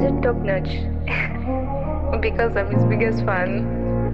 it top notch? Because I'm his biggest fan.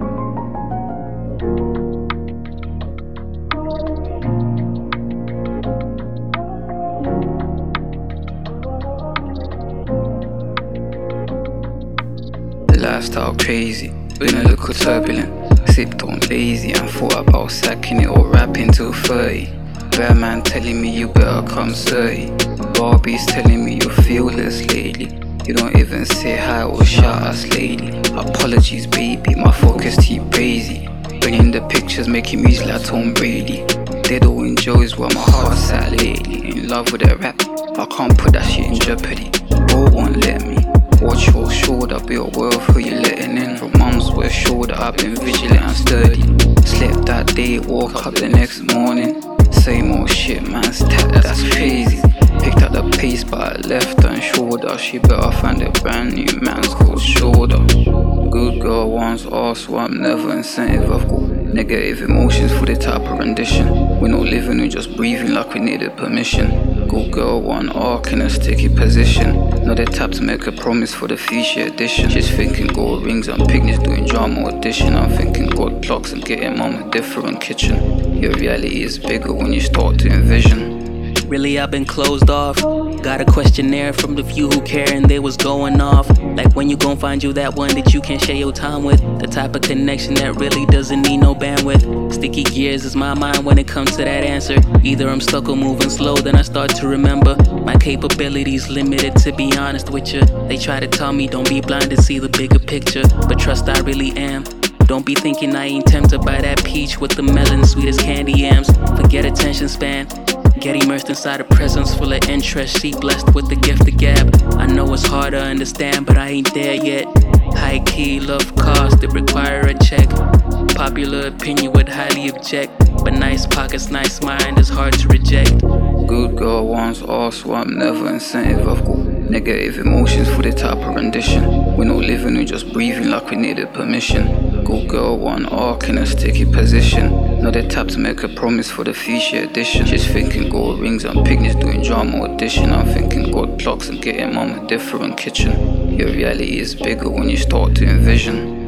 Lifestyle crazy, been a little turbulent. Sipped on lazy and thought about sacking it or rapping till 30. Bad man telling me you better come 30. Barbie's telling me you're fearless lately. You don't even say hi or shout us lately. Apologies baby, my focus too crazy. Bringing the pictures, making music like Tom Brady. Dead or enjoys where my heart's at lately. In love with that rap, I can't put that shit in jeopardy. Bro won't let me. Watch your shoulder, be a world who you letting in. From mum's where shoulder, I've been vigilant and sturdy. Slept that day, woke up the next morning. Same old shit, man's tap, that's crazy. Picked up the pace, but I left and shoulder. She better find a brand new man's called shoulder. Good girl wants ass, so I'm never incentive. I've got negative emotions for the type of rendition. We're not living, we're just breathing like we needed permission. Good girl want arc in a sticky position. Not the type to make a promise for the future edition. She's thinking gold rings and picnics doing drama audition. I'm thinking gold clocks and getting mom a different kitchen. Your reality is bigger when you start to envision. Really, I've been closed off. Got a questionnaire from the few who care and they was going off. Like when you gon' find you that one that you can share your time with. The type of connection that really doesn't need no bandwidth. Sticky gears is my mind when it comes to that answer. Either I'm stuck or moving slow, then I start to remember. My capabilities limited, to be honest with you. They try to tell me don't be blind to see the bigger picture, but trust I really am. Don't be thinking I ain't tempted by that peach with the melon sweet as candy yams. Forget attention span. Get immersed inside a presence full of interest. She blessed with the gift of gab. I know it's hard to understand, but I ain't there yet. High key love cost, it require a check. Popular opinion would highly object, but nice pockets, nice mind is hard to reject. Good girl wants ass, so I'm never incentive. I've got negative emotions for the type of rendition. We're not living, we're just breathing like we needed permission. Good girl want arc in a sticky position. Not the type to make a promise for the future edition. She's thinking gold rings and picnics doing drama audition. I'm thinking gold clocks and getting mom a different kitchen. Your reality is bigger when you start to envision.